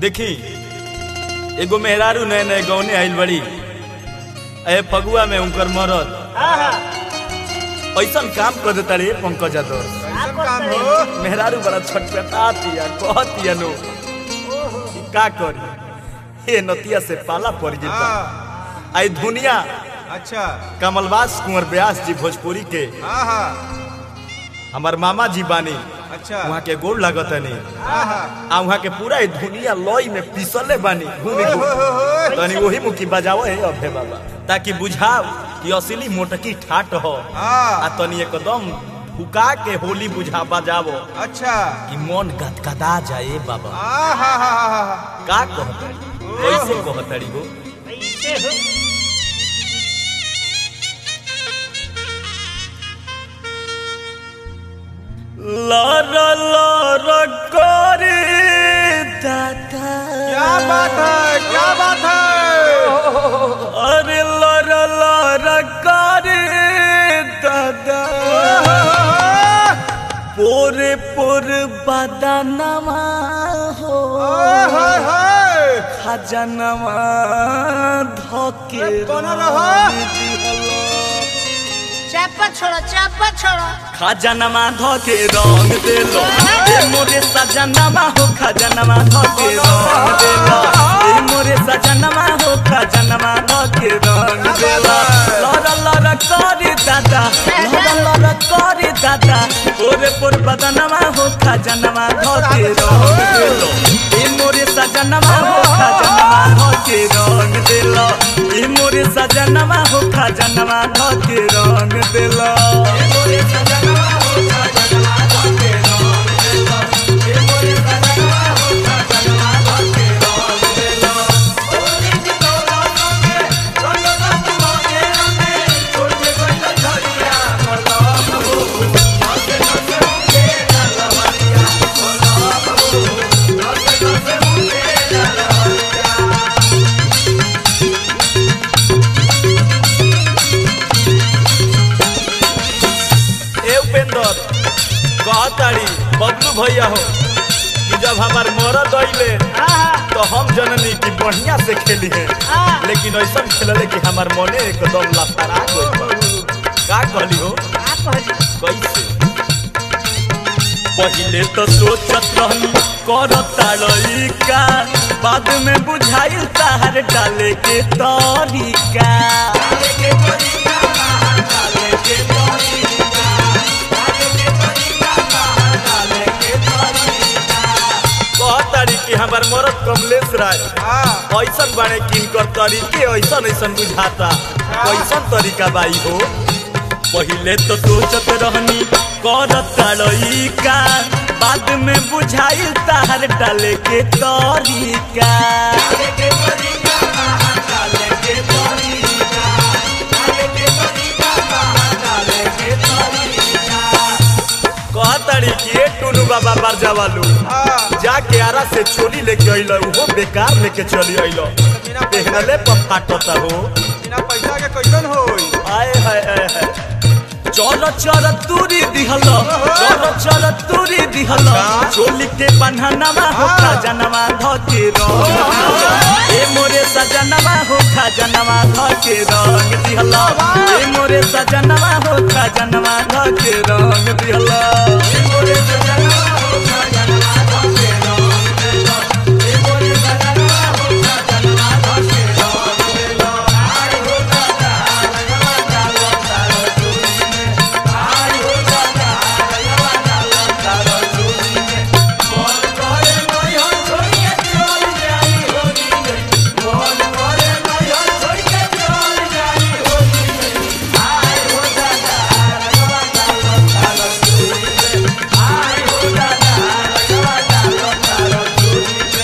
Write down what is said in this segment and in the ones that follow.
देखी एगो मेहरारू नए नए गौने आइल बड़ी ए फगुआ में उनकर मरद ऐसा काम कर देता रे पंकज यादव। मेहरारू बड़ा छटपटातिया कहतिया नो का करी ये नतिया से पाला पड़ गया। आई दुनिया अच्छा कमलवास कुंवर व्यास जी भोजपुरी के हमार मामा जी बानी। अच्छा वहाँ के गोड़ लागत नहीं आ वहाँ के पूरा दुनिया लॉय में पिसले बानी घूमे तनी वही मुखी बजाओ है अभे बाबा ताकि बुझाओ कि असली मोटकी ठाट हो आ तनी एकदम फुका के होली बुझा बजाओ। अच्छा कि मन गदगदा जाए बाबा का कहतड़ी कैसे कहतड़ी हो लर लर करे दादा। क्या बात है क्या बात है। अरे लर लर करे दादा पोरे पोर बदनवा हो खजनवा धोके चापा छोड़ो खजनवा धोके रंग देलो ए मोरे सजनवा हो खजनवा धोके रंग देलो ए मोरे सजनवा हो खजनवा धोके रंग देलो लर लर करे दादा लर लर करे दादा ओरे पोर बदनवा हो खजनवा धोके रंग देलो ए मोरे सजनवा हो खजनवा धोके रंग देलो ए मोरे सजनवा हो खजनवा धोके रंग देलो ए मोरे सजनवा हो खजनवा धोके रंग देलो ए मोरे सजनवा हो खजनवा धोके रंग देलो ओरे जितोला संगे रंग रंगे रंगे छोटे छोटे झरिया बोलो नसे नसे मुझे जलवरिया बोलो नसे नसे मुझे जलवरिया। कहताड़ी बबलू भैया हो कि जब हमार मरद अइले तो हम जननी की बढ़िया से खेली है लेकिन ऐसा खेलले कि हमार मने एकदम लफड़ा गइल। का कहली हो कैसे पहिले तो सोचत रहनी करता लइका बाद में बुझाइल तार डाले के तरीका कि हमार मरद कमलेश राय ऐसा बने किनकर तरीके ऐसा ऐसा बुझाता कैसा तरीका बाई हो। पहिले तो सोचत रहनी करता लइका बाद में बुझाइल तार डाले के तरीका कहताड़ी कि टूनू बाबा बारजा वालू जाके आरा से चोली लेके अइलो वो बेकार लेके चली अइलो पहनले पर फाटता हो बिना पैसा के कैसन होई। आए हाय हाय चल चल तूरी दिहलो चल चल तूरी दिहलो चोली के बन्हनवा हो खजनवा धके रंग ए मोरे सजनवा हो खजनवा धके रंग दिहलो ए मोरे सजनवा हो खजनवा धके रंग दिहलो ए मोरे सजनवा हो खजनवा धके रंग दिहलो ए मोरे सजनवा हो खजनवा धके रंग दिहलो। आय हो दादा लगवा डालो तारो चोली में आय हो दादा लगवा डालो तारो चोली में मन करे नयो छोड़ के चल जाई होली में मन करे नयो छोड़ के चल जाई होली में आय हो दादा लगवा डालो तारो चोली में आय हो दादा लगवा डालो तारो चोली में।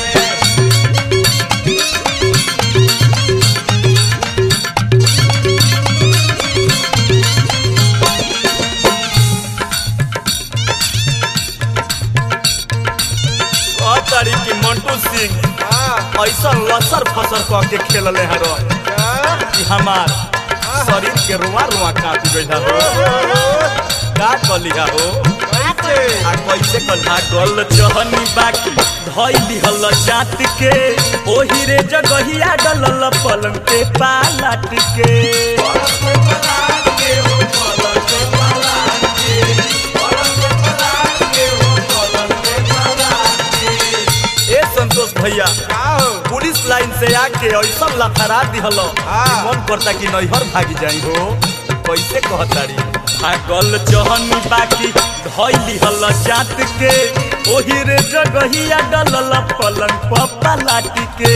कहताड़ी कि मंटू सिंह ऐसा लसर फसर कह के खेलले है कि हमार शरीर के रुआ रुआ काट गइल हो। का कलिया हो कैसे आ कैसे कन्हा गल जहनी बाकी धइली हल जात के ओही रे जगहिया डलल पलंग पे पालाट के ए संतोष भैया पुलिस लाइन से आके ऐसा लथरा दिहल मन करता कि नैहर भागी जाई हो कैसे कहतारी भागल जहनी बाकी धइली हल जात के ओही रे जगहिया डलल पलंग पप्पा लाटी के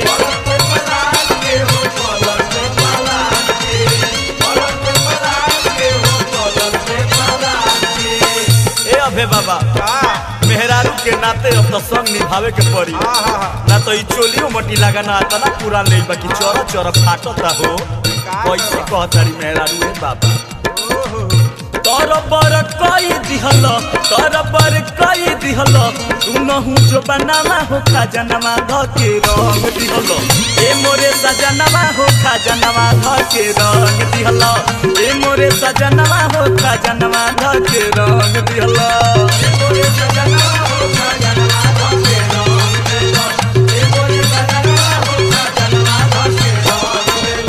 ए अभे बाबा मेहरारू के नाते अब तो संग निभावे के पड़ी ना तो चोलियो मटी लगाना तना पूरा ले बाकी चोरा चोरा फाटता हो कैसे कहतारी मेहरारू ए बाबा तर बर कई दिहल तू नहू जो बनामा हो खजनमा धके रंग दिहल ए मोरे सजनमा हो खजनमा धके रंग दिहल ए मोरे सजनमा हो खजनमा धके रंग दिहल ए मोरे सजनमा हो खजनमा धके रंग दिहल ए मोरे सजनमा हो खजनमा धके रंग दिहल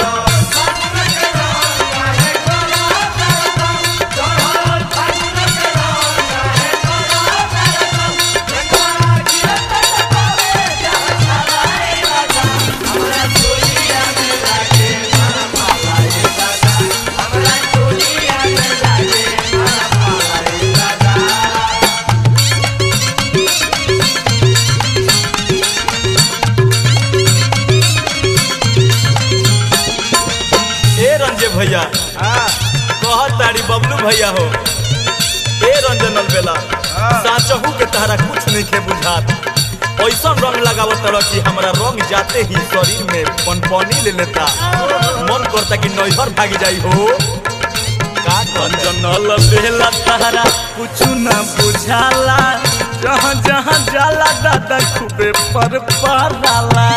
भैया कहतारी बबलू भैया हो ए रंजन अलबेला साचहू के तहरा कुछ नहीं के बुझात ऐसा रंग लगावत रह कि हमरा रंग जाते ही शरीर में पनपनी ले लेता मन करता कि नैहर भागी जाई हो का रंजन अलबेला तहरा कुछ न बुझाला जहाँ जहाँ जाला दादा खूबे पर पराला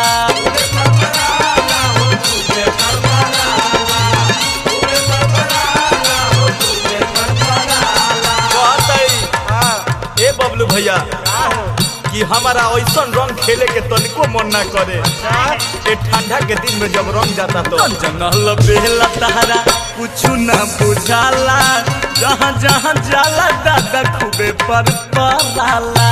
बबलू भैया कि हमारा ऐसा रंग खेले के तनिको मन ना करे ए ठंडा के दिन में जब रंग जाता तो जंगल बेला तहरा कुछ न बुझाला जहाँ जहाँ जाला दादा खूबे पर पराला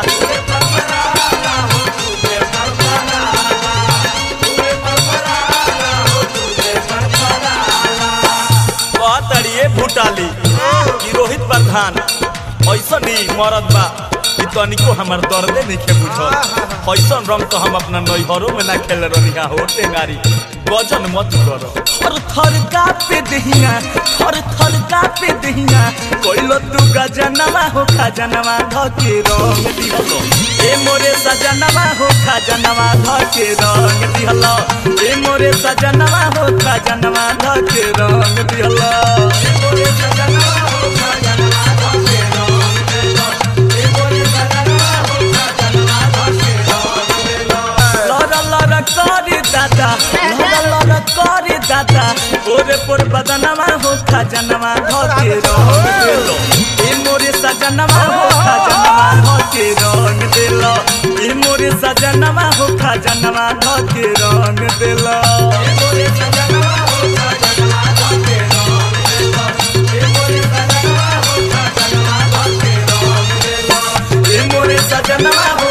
कहतड़िए भूटाली कि रोहित प्रधान ऐसा नहीं मरद बा कि तनिको हमार दर्दे नहीं के बुझल ऐसा रंग तो हम अपना नैहरों में ना खेल रही हो टेंगारी गजन मत करो थर थर कापे दहिया कोइलो तू गजनमा हो खजनमा धके रंग दिहलो ए मोरे सजनमा हो खजनमा धके रंग दिहलो ए मोरे सजनमा हो खजनमा धके रंग दिहलो ए मोरे सजनमा हो खजनमा धके दादा ओरे पर बदनमा हो खजनमा धके रंग देलो ए मोरे सजनमा हो खजनमा धके रंग देलो ए मोरे सजनमा हो खजनमा धके रंग देलो ए मोरे सजनमा हो खजनमा धके रंग देलो ए मोरे सजनमा हो खजनमा धके रंग देलो ए मोरे सजनमा